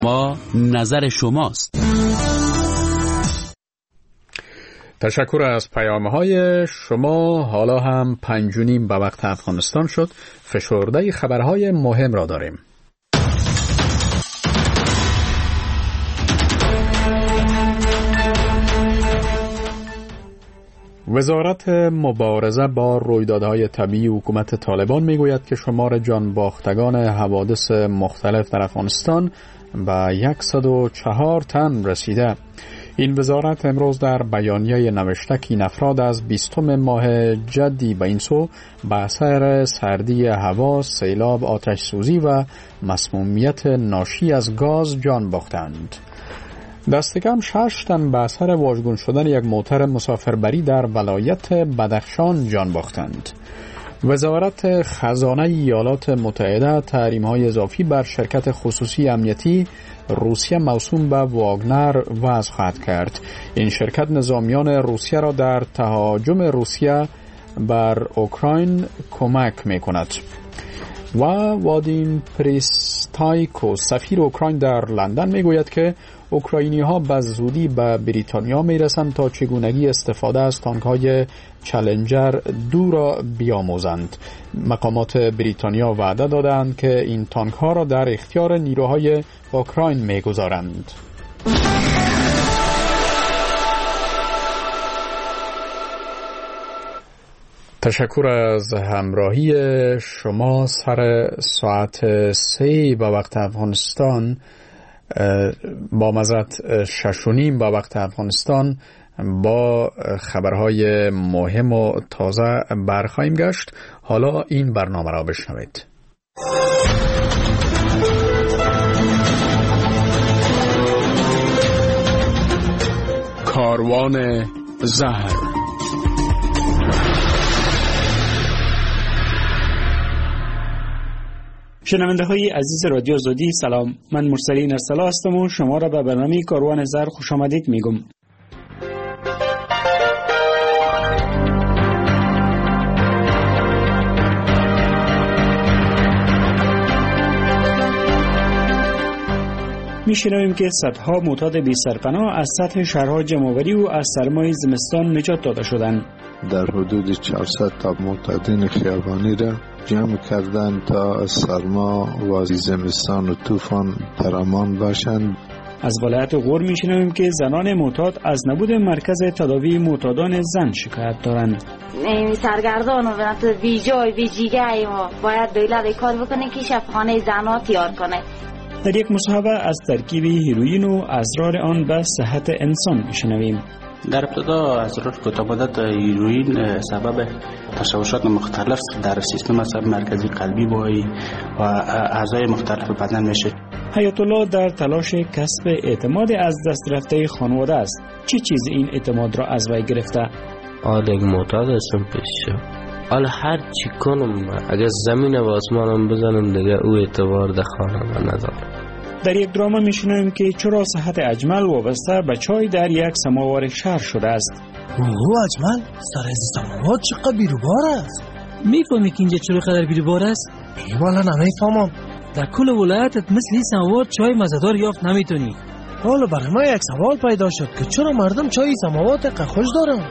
ما نظر شماست. تشکر از پیام‌های شما. حالا هم 5:30 به وقت افغانستان شد. فشرده خبرهای مهم را داریم. وزارت مبارزه با رویدادهای طبیعی حکومت طالبان میگوید که شمار جان باختگان حوادث مختلف در افغانستان به 104 تن رسیده. این وزارت امروز در بیانیه نوشته که این افراد از 20 ماه جدی به این سو به اثر سردی هوا، سیلاب، آتش سوزی و مسمومیت ناشی از گاز جان باختند. دست کم 6 تن به اثر واژگون شدن یک موتر مسافربری در ولایت بدخشان جان باختند. وزارت خزانه ایالات متحده تحریم‌های اضافی بر شرکت خصوصی امنیتی روسیه موسوم به واگنر وضع خواهد کرد. این شرکت نظامیان روسیه را در تهاجم روسیه بر اوکراین کمک می‌کند. و وادیم پریستایکو سفیر اوکراین در لندن میگوید که اوکراینی‌ها به زودی به بریتانیا میرسند تا چگونگی استفاده از تانک‌های چالنجر 2 را بیاموزند. مقامات بریتانیا وعده دادند که این تانک‌ها را در اختیار نیروهای اوکراین میگذارند. تشکر از همراهی شما. سر ساعت 3 به وقت افغانستان، با معذرت 6:30 به وقت افغانستان، با خبرهای مهم و تازه برخواهیم گشت. حالا این برنامه را بشنوید. کاروان زهر. شنونده های عزیز رادیو زودی سلام، من مرسلین ارسلا هستم و شما را به برنامه کاروان زهر خوش آمدید میگم. میشنویم که صدها معتاد بی سرپناه از سطح شهرها جمع‌آوری و از سرمای زمستان نجات داده شدند. در حدود 400 تا معتادین خیابانی را جمع کردند تا از سرما و زمستان و طوفان در امان باشند. از ولایت غور میشنویم که زنان معتاد از نبود مرکز تداوی معتادان زن شکایت دارند. سرگردان و بی جای بی جیگه ما باید دولت کار بکنه که شفاخانه زنها تیار کنه. در یک مصاحبه از ترکیب هیروئین و اضرار آن به صحت انسان میشنویم. در ابتدا اضرار کوتاه‌مدت هیروئین سبب تشوشات مختلف در سیستم عصبی مرکزی قلبی و اعضای مختلف بدن میشه. حیات الله در تلاش کسب اعتماد از دست رفته خانواده است. چه چیز این اعتماد را از وی گرفته؟ یک معتاد هستم پیش. حالا هر چی کنم اگر زمین و آسمانم بزنم دیگه او اعتبار در خانم ندارم. در یک دراما میشنویم که چرا صحت اجمل وابسته به چای در یک سماور شهر شده است. او اجمل سر سماور چقدر بیروبار است. میفهمی که اینجا چرا قدر بیروبار است؟ والا نمیفهمم. در کل ولایتت مثل این سماور چای مزه‌دار یافت نمیتونی. حالا برای ما یک سوال پیدا شد که چرا مردم چای سماور تقه خوش دارن؟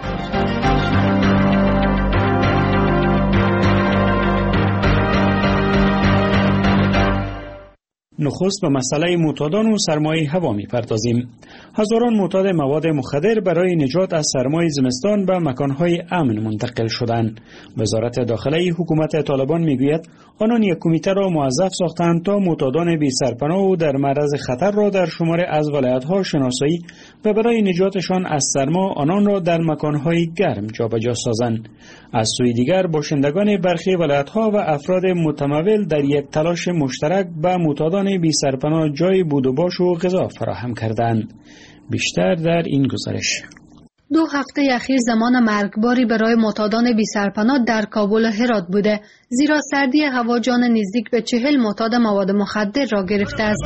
نخست به مسئله معتادان و سرمایه هوا می‌پردازیم. هزاران معتاد مواد مخدر برای نجات از سرمای زمستان به مکانهای امن منتقل شدند. وزارت داخله حکومت طالبان میگوید آنان یک کمیته را موظف ساختند تا معتادان بی سرپناه و در معرض خطر را در شمار از ولایت‌ها شناسایی و برای نجاتشان از سرما آنان را در مکانهای گرم جابجا سازند. از سوی دیگر باشندگان برخی ولایت‌ها و افراد متمول در یک تلاش مشترک به معتادان بی سرپناه جای بود و باش و غذا فراهم کردند. بیشتر در این گزارش. 2 هفته اخیر زمان مرگباری برای معتادان بی سرپناه در کابل و هرات بوده، زیرا سردی هوا جان نزدیک به 40 معتاد مواد مخدر را گرفته است.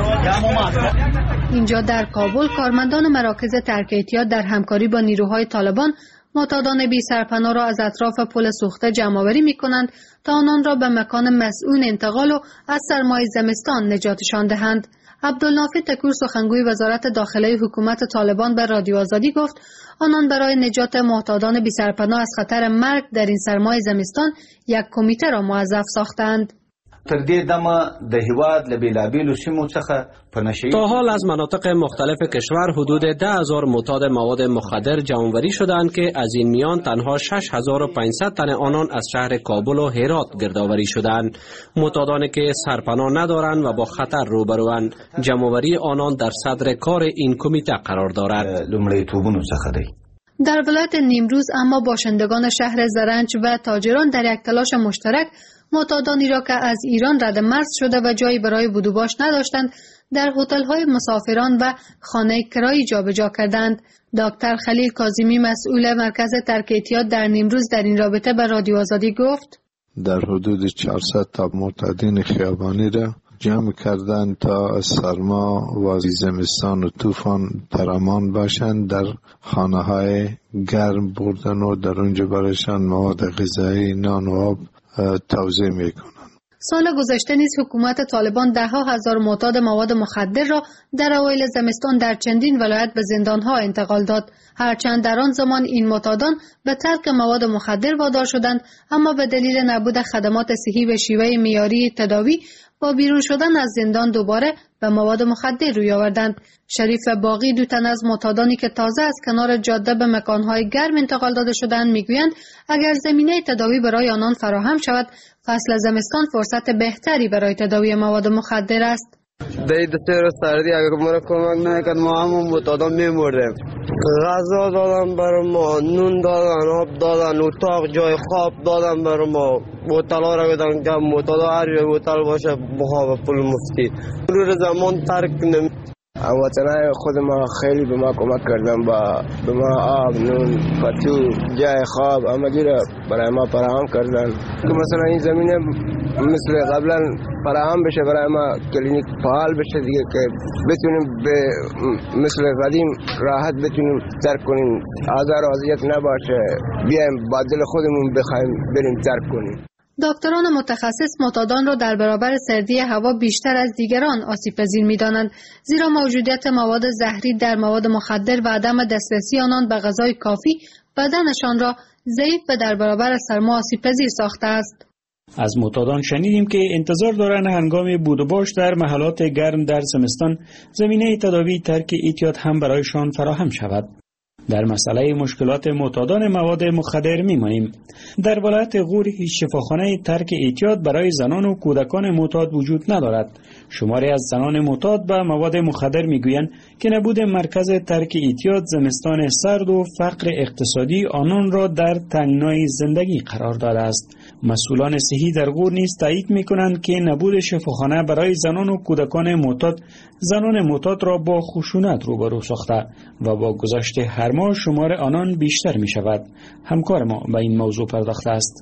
اینجا در کابل کارمندان مراکز ترک اعتیاد در همکاری با نیروهای طالبان معتادان بی سرپناه را از اطراف پل سوخته جمع‌آوری می‌کنند تا آنان را به مکان مسئول انتقال و از سرمای زمستان نجاتشان دهند. عبدالنافع تکور سخنگوی وزارت داخله حکومت طالبان به رادیو آزادی گفت آنان برای نجات معتادان بی سرپناه از خطر مرگ در این سرمای زمستان یک کمیته را موظف ساختند. تر دې دمه د هیواد له بیلابیلو سیمو څخه په نشهیي تا حال از مناطق مختلف کشور حدود 10,000 معتاد مواد مخدر جمع‌آوری شدند که از این میان تنها 6,500 تن آنان از شهر کابل و هرات گردآوری شدند. معتادانی که سرپناه ندارند و با خطر روبروند، جمع‌آوری آنان در صدر کار این کمیته قرار دارد. لومړیتوبونو څخه دی. در ولایت نیمروز اما باشندگان شهر زرنج و تاجران در یک تلاش مشترک معتادانی را که از ایران رد مرز شده و جایی برای بود و باش نداشتند در هتل‌های مسافران و خانه کرایی جابجا کردند. دکتر خلیل کاظمی مسئول مرکز ترک اعتیاد در نیمروز در این رابطه به رادیو آزادی گفت در حدود 400 تا معتادین خیابانی را جمع کردند تا از سرما و زمستان و طوفان در امان باشند. در خانه‌های گرم بردن و در اونجا برایشان مواد غذایی، نان و آب توزیع میکنند. سال گذشته نیز حکومت طالبان ده‌ها هزار معتاد مواد مخدر را در اوایل زمستان در چندین ولایت به زندانها انتقال داد. هرچند در آن زمان این معتادان به ترک مواد مخدر وادار شدند، اما به دلیل نبود خدمات صحی و شیوه معیاری تداوی با بیرون شدن از زندان دوباره به مواد مخدر روی آوردند. شریف باقی، دو تن از معتادانی که تازه از کنار جاده به مکانهای گرم انتقال داده شدند، میگویند اگر زمینه تداوی برای آنان فراهم شود، فصل زمستان فرصت بهتری برای تداوی مواد مخدر است. دید سر سردی اگر ما را کمک نکرد ما همون معتادان میمردیم. غذا دادن برای ما، نون دادن، آب دادن، اتاق جای خواب دادن برای ما. بوتلا را گفتن که معتادا هر جای بوتل باشه بخواب پول مفتی. رو زمان ترک نمی. وطنای خود ما خیلی به ما کمک کردن، به ما آب، نون، پتو، جای خواب همگی را برای ما فراهم کردن که مثلا این زمینه مثل قبلا فراهم بشه، برای ما کلینیک فعال بشه دیگه که بتونیم به مثل قدیم راحت بتونیم ترک کنیم، آزار و اذیت نباشه، بیایم با دل خودمون بخوایم بریم ترک کنیم. دکتران متخصص معتادان را در برابر سردی هوا بیشتر از دیگران آسیب‌پذیر می‌دانند، زیرا موجودیت مواد زهری در مواد مخدر و عدم دسترسی آنان به غذای کافی بدنشان را ضعیف و در برابر سرما آسیب‌پذیر ساخته است. از معتادان شنیدیم که انتظار دارند هنگام بود و باش در محلات گرم در زمستان زمینه تداوی ترک اعتیاد هم برایشان فراهم شود. در مسئله مشکلات معتادان مواد مخدر می‌مانیم. در ولایت غور هیچ شفاخانه ترک اعتیاد برای زنان و کودکان معتاد وجود ندارد. شماری از زنان معتاد به مواد مخدر میگویند که نبود مرکز ترک اعتیاد، زمستان سرد و فقر اقتصادی آنان را در تنگنای زندگی قرار داده است. مسئولان صحی در غور نیز تایید می‌کنند که نبود شفاخانه برای زنان و کودکان معتاد زنان معتاد را با خشونت روبرو ساخته و با گذشت هر ماه شمار آنان بیشتر می شود. همکار ما به این موضوع پرداخته است.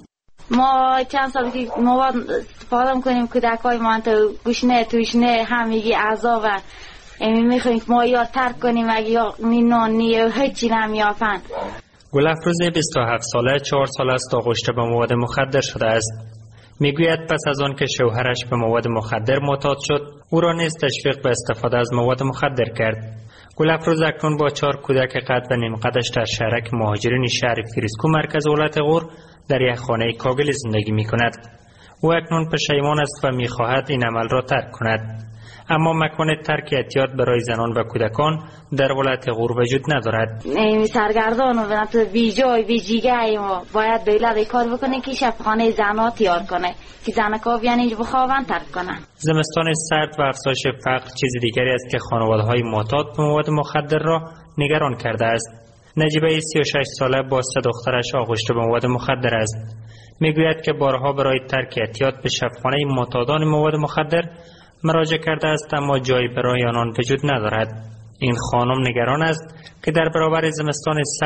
ما چند سال که مواد استفاده کنیم، کودکای ما تو گوشنه توشنه همگی اعضا و میخوایم ما یا ترک کنیم اگه یا نان یا هیچی نمیافن. گلافروز 27 ساله 4 سال است آغشته به مواد مخدر شده است. میگوید پس از آن که شوهرش به مواد مخدر معتاد شد، او را نیز تشویق به استفاده از مواد مخدر کرد. گلافروز اکنون با 4 کودک قد و نیم قدش در شهرک مهاجرین شهر فریسکو مرکز ولایت غور در یک خانه کاگلی زندگی می کند. او اکنون پشیمان است و می خواهد این عمل را ترک کند. اما مکان ترک اعتیاد برای زنان و کودکان در ولایت غور وجود ندارد. سرگردان و بی جای بی جیگه ما باید دولت کار بکنه که شفاخانه زنها تیار کنه که زنکا بیان اینجا بخوابن ترک کنن. زمستان سرد و افزایش فقر چیز دیگری است که خانواده‌های معتاد به مواد مخدر را نگران کرده است. نجیبه 36 ساله با 3 دخترش آغشته به مواد مخدر است. میگوید که بارها برای ترک اعتیاد به شفاخانه معتادان مواد مخدر مراجعه کرده است، اما جایی برای آنان وجود ندارد. این خانم نگران است که در برابر زمستان سرد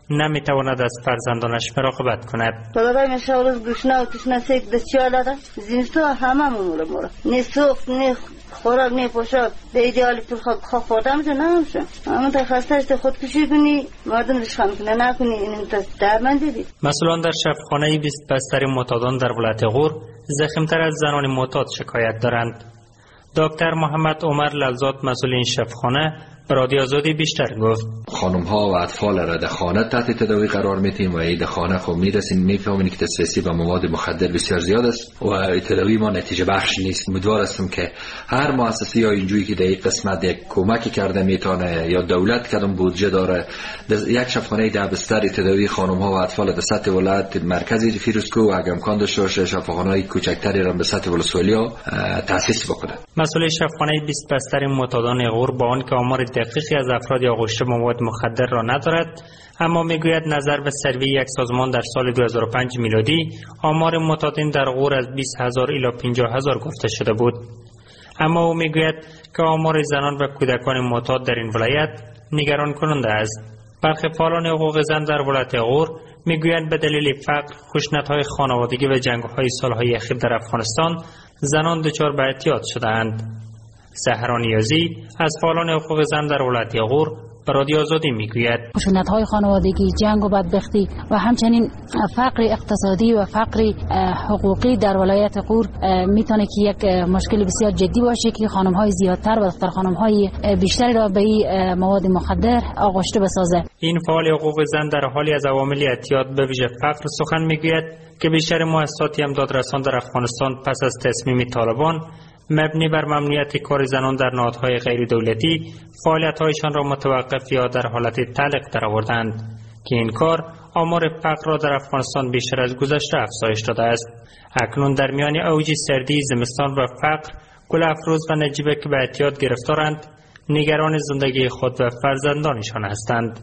نمیتواند از فرزندانش مراقبت کند. پدرم روز گوشنا و تشنا سیک بسیار داده. زینستا همه مورا نه سوخت نه خوراک نه پوشاک به ایدئال پول خوردم جو نمیشه. اما تا خسته خودکشی کنی مردم رشخم کنه نکنی این درمان دیدی. مسئولان در شفاخانه 20 بستر معتادان در ولایت غور زخم‌تر از زنان معتاد شکایت دارند. دکتر محمد عمر للزاد مسئول این شفاخانه به رادیو آزادی بیشتر گفت. خانم ها و اطفال را در خانه تحت تداوی قرار میدیم و این خانه خب میرسیم میفهمیم که دسترسی به مواد مخدر بسیار زیاد است و تداوی ما نتیجه بخش نیست. امیدوار هستم که هر مؤسسه یا اینجوری که در این قسمت یک کمکی کرده میتونه یا دولت کدام بودجه داره یک شفاخانه 10 بستر تداوی خانم ها و اطفال در سطح ولایت مرکزی فیروزکوه و اگر امکان داشته باشه شفاخانه کوچکتری را به سطح ولسوالی تاسیس بکنه. مسئول شفاخانه 20 بستر معتادان غور با آنکه آمار دقیقی از افراد آغشته به مواد مخدر را ندارد، اما میگوید نظر به سروی یک سازمان در سال 2005 میلادی آمار معتادین در غور از 20,000 الی 50,000 گفته شده بود. اما او میگوید که آمار زنان و کودکان معتاد در این ولایت نگران کننده است. برخی فعالان حقوق زن در ولایت غور میگویند به دلیل فقر، خشونت‌های خانوادگی و جنگ‌های سال‌های اخیر در افغانستان زنان دچار به اعتیاد شده‌اند. زهرا نیازی از فعالان حقوق زن در ولایت غور به رادیو آزادی میگوید خشونت‌های خانوادگی، جنگ و بدبختی و همچنین فقر اقتصادی و فقر حقوقی در ولایت غور میتونه که یک مشکل بسیار جدی باشه که خانم‌های زیادتر و دختر خانم‌های بیشتری را به این مواد مخدر آغشته بسازه. این فعال حقوق زن در حالی از عوامل اعتیاد به ویژه فقر سخن میگوید که بیشتر مؤسسات امدادرسان در افغانستان پس از تصمیم طالبان مبنی بر ممنوعیت کار زنان در نهادهای غیر دولتی فعالیت‌هایشان را متوقف یا در حالت تعلیق درآوردند که این کار آمار فقر را در افغانستان بیشتر از گذشته افزایش داده است. اکنون در میان اوج سردی زمستان و فقر گل افروز و نجیبه که به اعتیاد گرفتارند نگران زندگی خود و فرزندانشان هستند.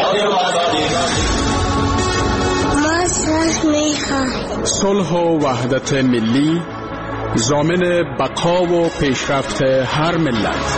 صلح و وحدت ملی ضامن بقا و پیشرفت هر ملت.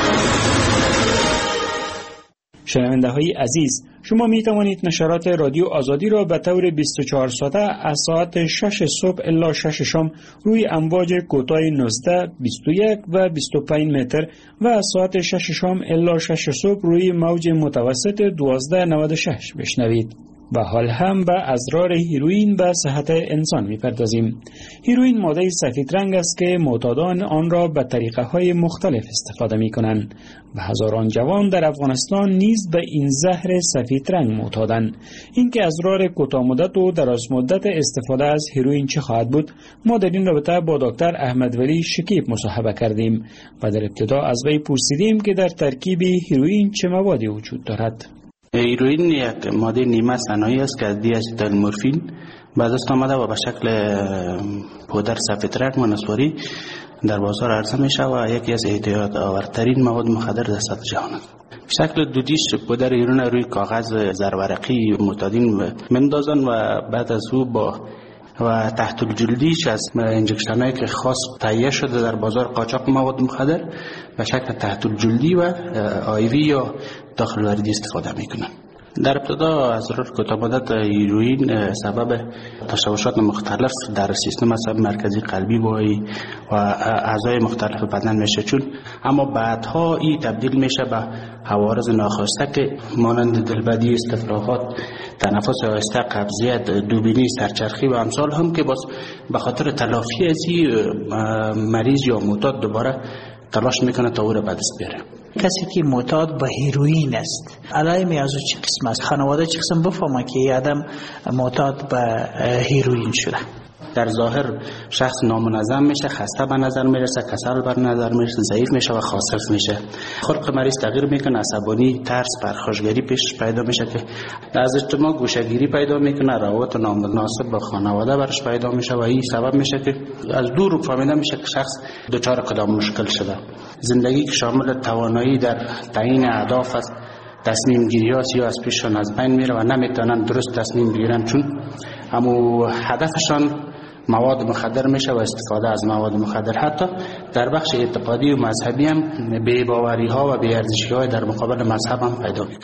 شنونده های عزیز، شما می توانید نشرات رادیو آزادی را به طور 24 ساعته از ساعت 6 صبح الی 6 شام روی امواج کوتاه 19، 21 و 25 متر و از ساعت 6 شام الی 6 صبح روی موج متوسط 1296 بشنوید. و حال هم به اضرار هیروئین به صحت انسان می‌پردازیم. هیروئین ماده سفید رنگ است که معتادان آن را به طریقه‌های مختلف استفاده می‌کنند و هزاران جوان در افغانستان نیز به این زهر سفید رنگ معتادند. اینکه اضرار کوتاه مدت و دراز مدت استفاده از هیروئین چه خواهد بود، ما در این رابطه با دکتر احمد ولی شکیب مصاحبه کردیم و در ابتدا از وی پرسیدیم که در ترکیب هیروئین چه موادی وجود دارد. هیروئین یک ماده نیمه صناعی است که از دیاستیل مورفین به دست آمده و به شکل پودر سفید رنگ و نسواری در بازار عرضه می شود و یکی از اعتیاد آورترین مواد مخدر در سطح جهان است. به شکل دودیش پودر هیروئین روی کاغذ زرورقی معتادین میندازند و بعد از او با و تحت الجلدیش از انجکشنایی که خاص تهیه شده در بازار قاچاق مواد مخدر به شکل تحت الجلدی و آیوی یا داخل وردی استفاده میکنن. در ابتدا اضرار کوتاه مدت هیروئین سبب تشوشات مختلف در سیستم عصبی مرکزی قلبی و اعضای مختلف بدن میشه، چون اما بعدها این تبدیل میشه به عوارض ناخواسته که مانند دلبدی، استفراغات، تنفس آهسته، قبضیت، دوبینی، سرچرخی و امثال هم که باز به خاطر تلافی از این مریض یا معتاد دوباره تلاش میکنه تا او را به دست بیاره. کسی که معتاد به هیروئین است علائم از او چه قسم است؟ خانواده چه قسم بفهمه که این آدم معتاد به هیروئین شده؟ در ظاهر شخص نامنظم میشه، خسته به نظر میرسه، کسل به نظر میرسه، ضعیف میشه و خاصف میشه. خلق مریض تغییر میکنه، عصبانی، ترس، پرخاشگری پیش پیدا میشه که از اجتماع گوشهگیری پیدا میکنه، روابط نامناسب با خانواده برش پیدا میشه و این سبب میشه که از دور فهمیده میشه که شخص دچار کدام مشکل شده. زندگی که شامل توانایی در تعیین اهداف است، تصمیم گیری ها یا از پیششان از بین میره و نمیتونن درست تصمیم بگیرن، چون همو هدفشان مواد مخدر میشه و استفاده از مواد مخدر. حتی در بخش اعتقادی و مذهبی هم بی‌باوری ها و بی‌ارزشی های در مقابل مذهب هم پیدا میکنن.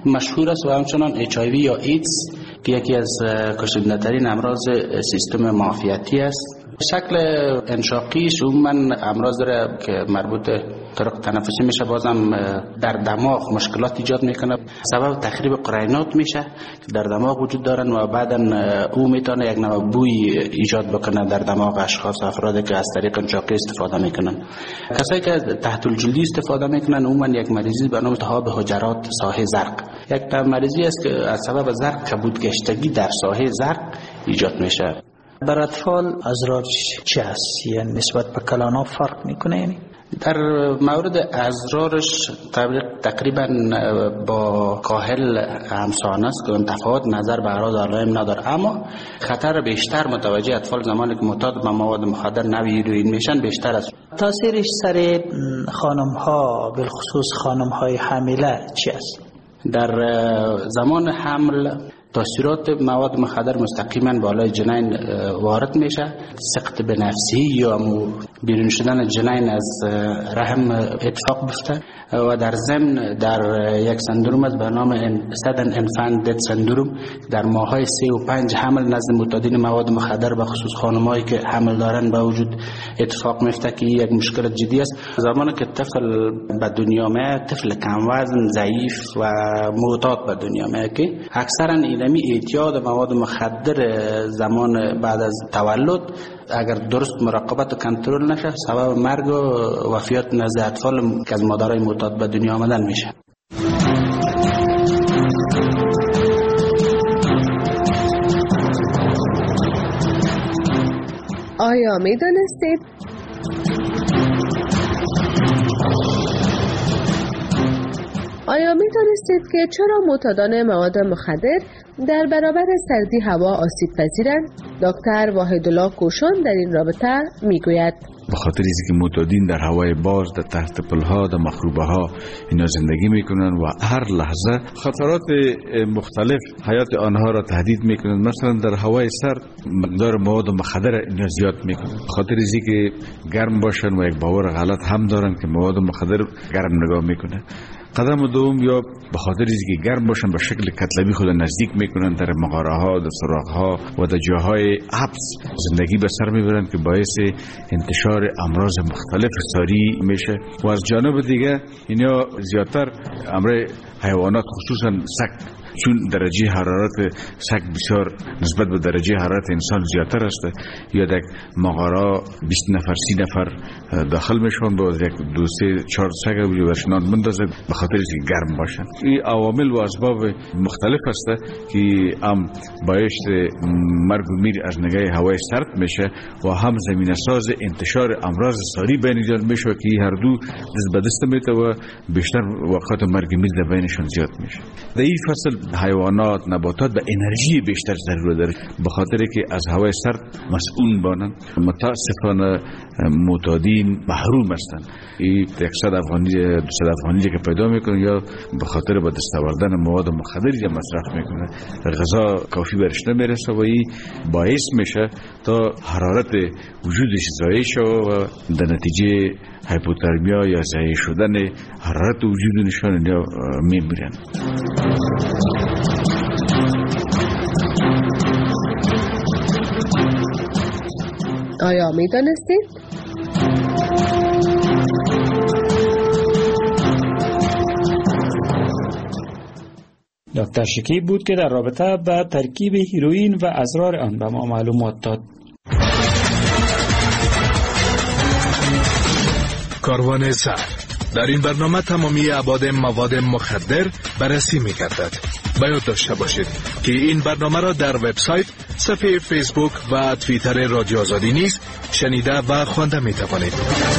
مشهور است و همچنان HIV یا ایدز که یکی از کشنده‌ترین امراض سیستم معافیتی است. شکل انشاقیش عموما امراض داره که مربوط طرق تنفسی میشه، بازم در دماغ مشکلات ایجاد میکنه، سبب تخریب قرینات میشه که در دماغ وجود دارن و بعدا او میتونه یک نوع بوی ایجاد بکنه در دماغ اشخاص افرادی که از طریق انشاقی استفاده میکنن. کسایی که تحت الجلدی استفاده میکنن عموما یک مریضی به نام التهاب حجرات ساحه زرق، یک مریضی است که از سبب زرق کبودگشتگی در ساحه زرق ایجاد میشه. بر اطفال ازرار چی هست؟ یعنی نسبت به کلاناب فرق میکنه؟ یعنی در مورد ازرارش تقریبا با کاهل همسان است که تفاوت نظر به اعراض علائم نداره، اما خطر بیشتر متوجه اطفال زمانی که معتاد به مواد مخدر نوع هیروئین میشن بیشتر است. تاثیرش سر خانم ها بالخصوص خانم های حامله چی است؟ در زمان حمل تاثیرات مواد مخدر مستقیما بالای جنین وارد میشه، سقط به نفسی یا بیرون شدن جنین از رحم اتفاق بیفته و در ضمن در یک سندروم است به نام sudden infant death syndrome در ماه‌های 3 و 5 حمل نزد معتادین مواد مخدر به خصوص خانمایی که حمل دارن به وجود اتفاق میفته که یک مشکل جدی است. زمانی که طفل به دنیا میاد، طفل کم وزن، ضعیف و معتاد به دنیا میاد که اکثرا اعتیاد مواد مخدر زمان بعد از تولد اگر درست مراقبت و کنترل نشه سبب مرگ و وفیات نزد اطفال که از مادرای معتاد به دنیا آمدن میشه. آیا میدانستید که چرا معتادان مواد مخدر در برابر سردی هوا آسیب پذیرند؟ دکتر وحیدالله کوشان در این رابطه میگوید به خاطر اینکه معتادین در هوای باز، در تحت پلها، در مخروبه ها اینا زندگی میکنن و هر لحظه خطرات مختلف حیات آنها را تهدید میکنن. مثلا در هوای سرد مقدار مواد مخدر اینا زیاد میکنن، به خاطر اینکه گرم باشن و یک باور غلط هم دارن که مواد مخدر گرم نگاه میکنه. قدم دوم یا به خاطر اینکه گرم باشن به شکل کتلبی خود نزدیک میکنن در مغاره ها، در سراغ ها و در جاهای حبس زندگی به سر میبرن که باعث انتشار امراض مختلف ساری میشه. و از جانب دیگه اینا زیادتر امر حیوانات خصوصا سگ، چون درجه حرارت سگ بسیار نسبت به درجه حرارت انسان زیادتر است، یا در مغاره 20 نفر 30 نفر داخل میشون با یک 2 3 4 سگ رو برشنان مندازه به خاطر اینکه گرم باشن. این عوامل و اسباب مختلف است که هم باعث مرگ و میر از نگاه هوای سرد میشه و هم زمینه ساز انتشار امراض ساری بین ایجاد میشه که هر دو دست به دست میته و بیشتر وقت مرگ و میر در بینشون زیاد میشه. در این فصل حیوانات، نباتات به انرژی بیشتر ضرورت داره به خاطر که از هوای سرد مسئول بانن. متاسفانه معتادین محروم هستند. این 100 افغانی 200 افغانی که پیدا میکنن یا به خاطر به دست آوردن مواد مخدری که مصرف میکنه غذا کافی برش نمیرسه و این باعث میشه تا حرارت وجودش ضایع شه و در نتیجه هایپوترمیا یا ضایع شدن حرارت وجود نشان یا میمیرن. آیا میدانستید؟ دکتر شکیب بود که در رابطه با ترکیب هیروئین و اضرار آن به ما معلومات داد. کاروان سحر در این برنامه تمامی ابعاد مواد مخدر بررسی می‌گردد. باید داشته باشید که این برنامه را در وبسایت، صفحه فیسبوک و توییتر رادیو آزادی نیز شنیده و خوانده می‌توانید.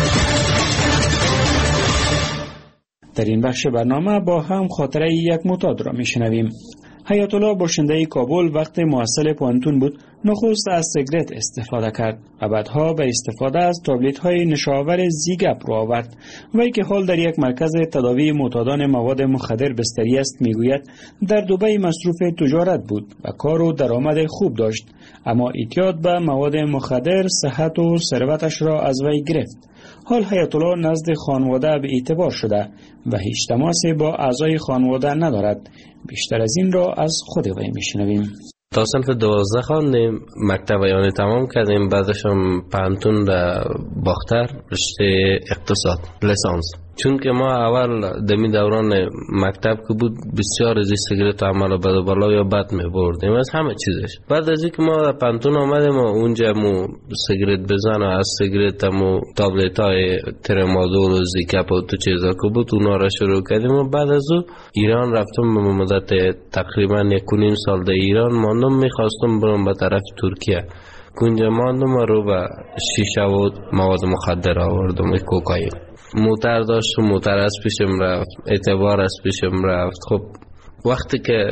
در این بخش برنامه با هم خاطره یک معتاد را میشنویم. حیات الله باشنده کابل وقت محصل پانتون بود نخست از سیگرت استفاده کرد و بعدها به استفاده از تابلت‌های نشاور زیگپ رو آورد. وی که حال در یک مرکز تداوی معتادان مواد مخدر بستری است میگوید در دبی مصروف تجارت بود و کار و درآمد خوب داشت، اما اعتیاد به مواد مخدر صحت و ثروتش را از وی گرفت. حال حیات الله نزد خانواده به اعتبار شده و هیچ تماسی با اعضای خانواده ندارد. بیشتر از این را از خود وی میشنویم. تا صنف 12 خواندیم، مکتب یانی تمام کردیم، بعدش هم پانتون در باختر رشته اقتصاد لیسانس. چون که ما اول دمی دوران مکتب که بود بسیار از سیگرت عمل بد و بالا یا بد می بردیم از همه چیزش. بعد از اینکه ما در پانتون آمدیم و اونجا مو سیگرت بزن و از سیگرت مو تابلت های ترمادول و زیکپ و تو چیزا که بود اونا را شروع کردیم و بعد از او ایران رفتم به مدت تقریبا 1.5 سال در ایران ماندم. میخواستم برم به طرف ترکیه، اونجا ماندم و رو به شیشه و مواد مخدر آوردم، کوکائین. موتر داشت و موتر از پیشم رفت، اعتبار از پیشم رفت. خب وقتی که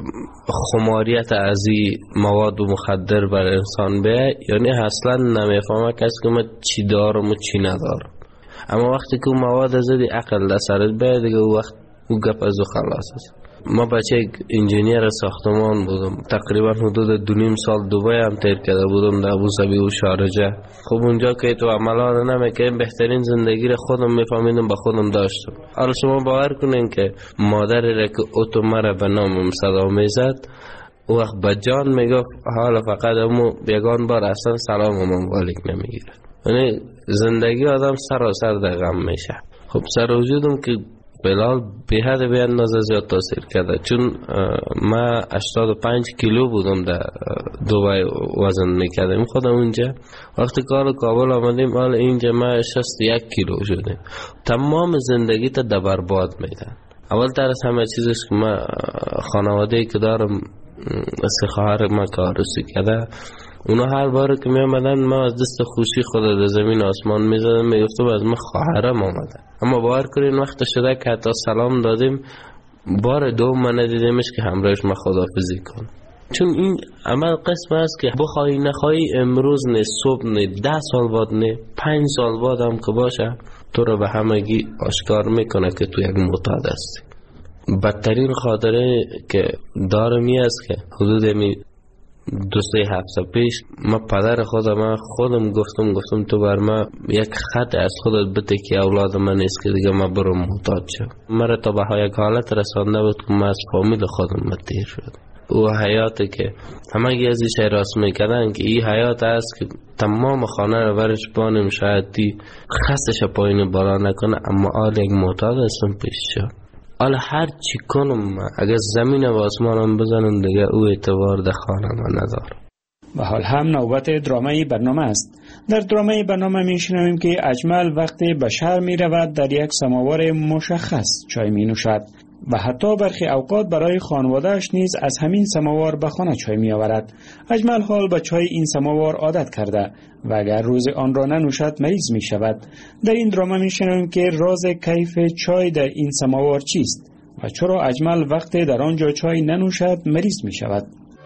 خماریت از این مواد مخدر بر انسان به، یعنی اصلا نمیفهمه کسی که من چی دارم و چی ندارم، اما وقتی که مواد از این عقل در سرت به دیگه وقت او گپ از او خلاص است. ما بچه انجینیر ساختمان بودم، تقریبا حدود 2.5 سال دبی هم تیر کرده بودم در ابوظبی و شارجه. خب اونجا که تو عملا نمیکنیم بهترین زندگی را خودم میفهمیدم با خودم داشتم. حالا شما باور کنین که مادری را که اوتو مرا به نامم صدا میزد وقت به جان میگفت حالا فقط امو یگان بار اصلا سلام من والیک نمیگیره. یعنی زندگی آدم سراسر در غم میشه. خب سر وجودم که بلال به حد به اندازه زیاد تاثیر کرده، چون ما 85 کیلو بودم در دبی وزن میکردم خودم اونجا. وقتی کار کابل آمدیم حالا اینجا ما 61 کیلو شدیم. تمام زندگی تا در برباد میدن. اول تر از همه چیزش که ما خانواده‌ای که دارم از خواهر ما کارسی کرده، اونا هر بار که می آمدن ما از دست خوشی خود در زمین آسمان می زدم، می گفتم از من خواهرم آمدن. اما باور کنین وقت شده که حتی سلام دادیم بار دوم من ندیدیمش که همراهش ما خداحافظی کن. چون این عمل قسم است که بخوای نخوای امروز نه، صبح نه، 10 سال بعد نه، 5 سال بعد هم که باشه تو رو به همگی آشکار میکنه که تو یک معتاد هستی. بدترین خاطره که دارم این است که حدود 2-3 هفته پیش ما پدر خودم گفتم تو بر ما یک خط از خودت بده که اولاد من نیست که دیگه ما برم محتاج شم. مرا تا به یک حالت رسانده بود که ما از فامیل خودم متیر شد. او حیاتی که همه از این شای راست میکردن که این حیات است که تمام خانه رو برش بانیم شاید تی خستش پایین بالا نکنه، اما آل یک معتاد هستم پیش شد. حالا هر چی کنم اگر زمین و آسمانم بزنم دیگه او اعتبار در خانه من ندارم. و حال هم نوبت درامه برنامه است. در درامه برنامه میشنویم که اجمل وقتی به شهر می رود در یک سماور مشخص چای می نوشد و حتی برخی اوقات برای خانواده‌اش نیز از همین سماور به خانه چای می آورد. اجمل حال به چای این سماور عادت کرده و اگر روز آن را ننوشد مریض می شود. در این درامه می شنویم که راز کیف چای در این سماور چیست و چرا اجمل وقتی در آنجا چای ننوشد مریض می شود.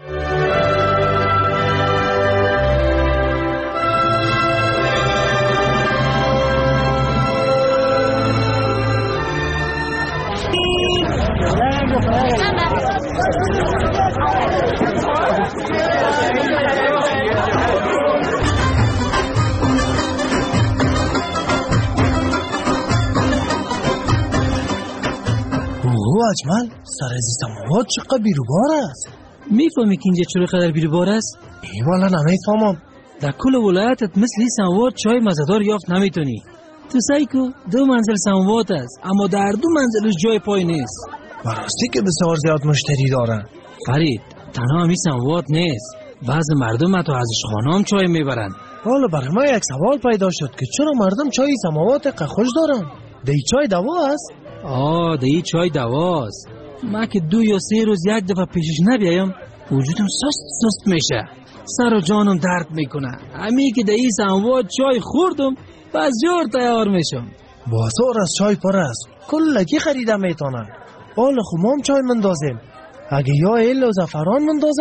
اجمل سر از سماوات چقدر بیروبار است. میفهمی که اینجا چرا قدر بیروبار است؟ والا نمیفهمم. در کل ولایتت مثل سماوات چای مزدار یافت نمیتونی. تو سایکو 2 منزل سماوات است اما در 2 منزلش جای پای نیست. براستی که بسیار زیاد مشتری دارن. فرید تنها همی سماوات نیست، بعض مردم حتی ازش خانه هم چای میبرن. حالا برای ما یک سوال پیدا شد که چرا مردم چای سماوات خوش دارن؟ دی چای دوا است؟ دی چای دواست. من که 2 یا 3 روز یک دفعه پیشش نبیایم وجودم سست میشه، سر و جانم درد میکنه. همی که دی سماوات چای خوردم بسیار تیار میشم. بازار از چای پر است، کلگی خریده میتونن. حالا خب ما هم چای مندازیم. اگه یا ایل و زفران مندازن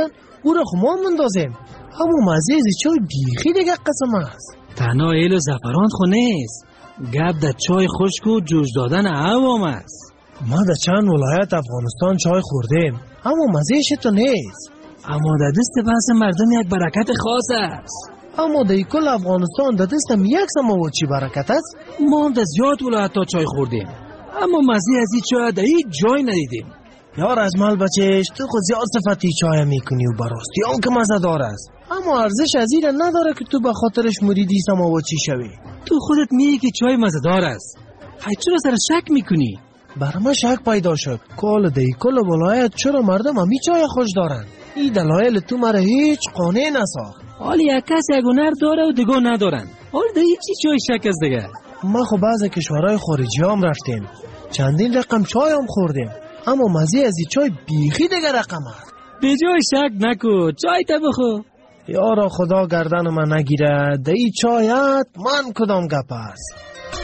او را خما مندازیم. همون مزه از چای بیخی دیگه قسم است. تنها ایل و زفران خو نیست، گپ در چای خشک و جوش دادن عوام است. ما در چند ولایت افغانستان چای خوردیم، اما مزهش تو نیست. اما در دست بحث مردم یک برکت خاص است. اما در کل افغانستان در دستم یک سماوات چی برکت است؟ ما هم در زیاد ولایت ها چای خوردیم، اما مزه از این چای در هیچ جای ندیدیم. یار از مال بچش، تو خود زیاد صفتی چای میکنی و براستی آن که مزه دار است، اما ارزش از این نداره که تو به خاطرش مریدی سماوات چی شوی. تو خودت میگی که چای مزه دار است، خیلی چرا سر شک میکنی؟ بر من شک پیدا شد کال دی کل ولایت چرا مردم همی چای خوش دارن. این دلایل تو مرا هیچ قانع نساخت. حالی یک کس یک هنر داره و دیگه ندارن، حالی در هیچی چای شک است دیگه. ما خب بعض کشورهای خارجی هم رفتیم، چندین رقم چای هم خوردیم، اما مزه از این چای بیخی دیگه رقم است. به جای شک نکو، چای تا بخو. یارا خدا گردن من نگیره، در این چایت من کدام گپ است.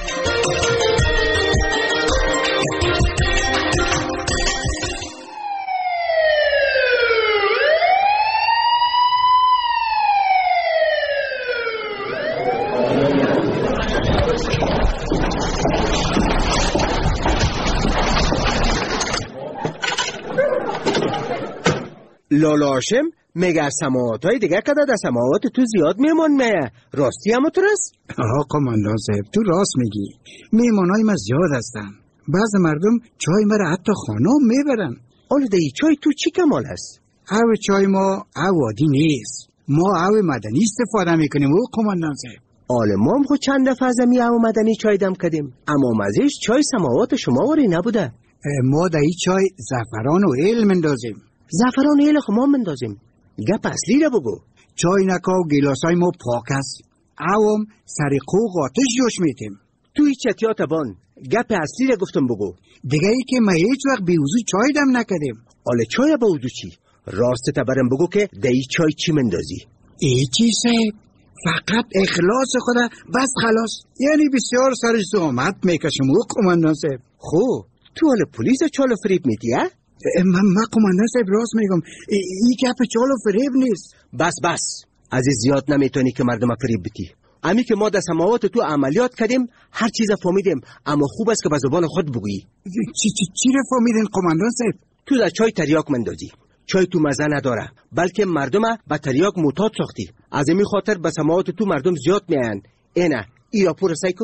لالا هاشم مگر سماوات های دیگه کده در سماوات تو زیاد میمان میه، راستی همو تو راست؟ آقا قماندان صاحب تو راست میگی، میمان های ما زیاد هستن، بعض مردم چای مرا حتی خانه میبرن. حالا دی چای تو چی کمال هست؟ او چای ما او عادی نیست، ما او مدنی استفاده میکنیم او قماندان صاحب. حالا ما هم خود چند دفعه از او مدنی چای دم کردیم، اما مزهش چای سماوات شما وری نبوده. ما در این چای زعفران و هل مندازیم. زعفران و هل خما مندازیم؟ گپ اصلی رو بگو. چای نکا و گلاسای ما پاک است، اوام سر قوق آتش جوش میتیم. تو هیچ احتیاط بان، گپ اصلی رو گفتم بگو. دیگه ای که ما هیچ وقت بیوزو چای دم نکردیم. حالا چای با وضو چی؟ راست تبرم بگو که در این چای چی مندازی؟ ای چی صاحب؟ فقط اخلاص خدا بس خلاص، یعنی بسیار سرش زحمت میکشم او قماندان صاحب. خب تو حالا پلیس چال و فریب میدی ها؟ من قماندان صاحب راست میگم، این گپ چال و فریب نیست. بس از زیاد نمیتونی که مردم فریب بدی. امی که ما در سماوات تو عملیات کردیم هر چیز فهمیدیم، اما خوب است که به زبان خود بگویی. چی رو فهمیدین قماندان صاحب؟ تو در چای تریاک مندازی، چای تو مزه نداره، بلکه مردم به تریاک معتاد ساختی. از این خاطر به سماوات تو مردم زیاد میان. اینا ای راپور سایکو؟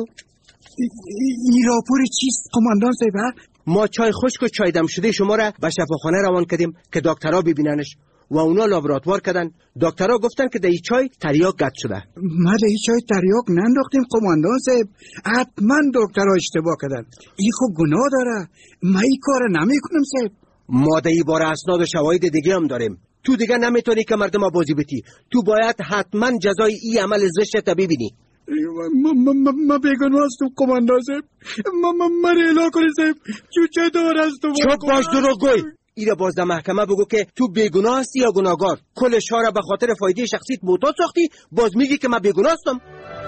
ای راپور چیست قماندان صاحب؟ ما چای خشک و چای دم شده شما را به شفاخانه روان کردیم که دکترها ببیننش و اونا لابراتوار کردن. دکترها گفتن که در این چای تریاک قطع شده. ما در این چای تریاک ننداختیم قماندان صاحب، حتما دکترها اشتباه کردن. این خود گناه داره، ما این کار نمیکنم صاحب. ما در این باره اسناد و شواهد دیگه هم داریم. تو دیگه نمیتونی که مردم بازی بتی، تو باید حتما جزای این عمل زشت ببینی. ما بیگناه هستم قماندان صاحب، ما ریلا کنی صاحب، چه دور هستم. چپ باش دروغگوی. ایره باز در محکمه بگو که تو بیگناه هستی یا گناهگار. کل شهر به خاطر فایده شخصیت معتاد ساختی، باز میگی که من بیگناه هستم.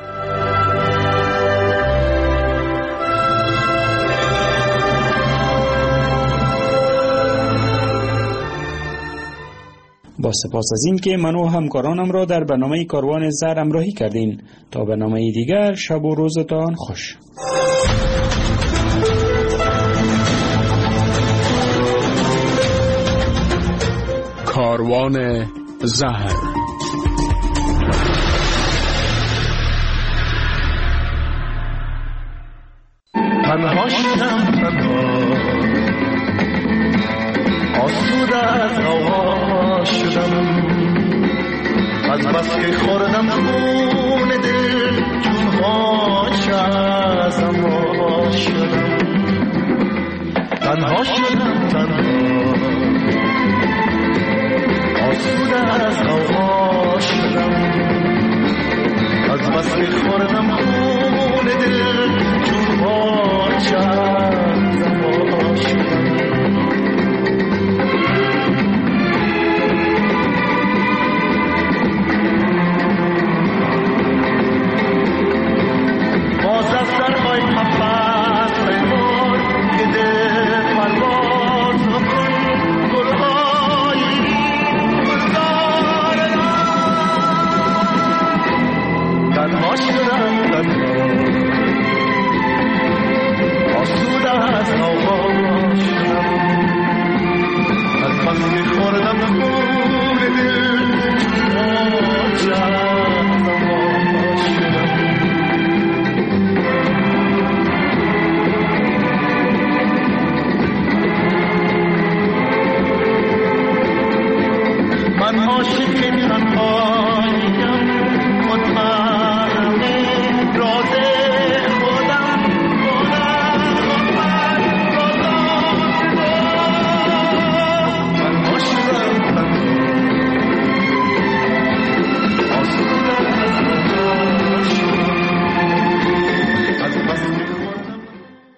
با سپاس از این که من و همکارانم را در برنامه کاروان زر همراهی کردین. تا برنامه دیگر شب و روزتان خوش. کاروان زهر. تنها شدم، تنها آسوده از غوغا شدم، از بس که خوردم خون دل جونها چه از اما شدم. تنها شدم، تنها آسوده از غوغا شدم، از بس که خوردم خون دل جونها چه از اما شدم. باز از سرهای محبت پیمان که ده پرواز عاشق